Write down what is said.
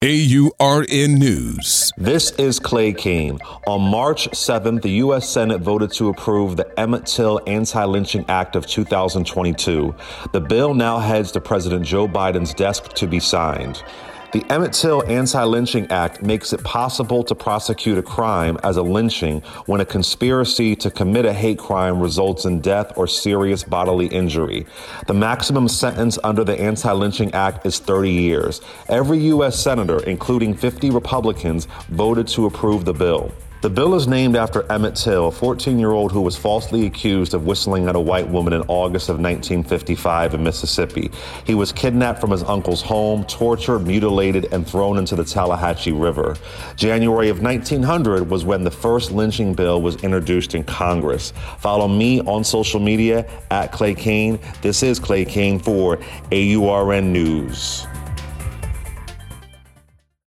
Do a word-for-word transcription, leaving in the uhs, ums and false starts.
A U R N News. This is Clay Cane. On March seventh, the U S Senate voted to approve the Emmett Till Anti-Lynching Act of two thousand twenty-two. The bill now heads to President Joe Biden's desk to be signed. The Emmett Till Anti-Lynching Act makes it possible to prosecute a crime as a lynching when a conspiracy to commit a hate crime results in death or serious bodily injury. The maximum sentence under the Anti-Lynching Act is thirty years. Every U S senator, including fifty Republicans, voted to approve the bill. The bill is named after Emmett Till, a fourteen-year-old who was falsely accused of whistling at a white woman in August of nineteen fifty-five in Mississippi. He was kidnapped from his uncle's home, tortured, mutilated, and thrown into the Tallahatchie River. January of nineteen hundred was when the first lynching bill was introduced in Congress. Follow me on social media at Clay Cane. This is Clay Cane for A U R N News.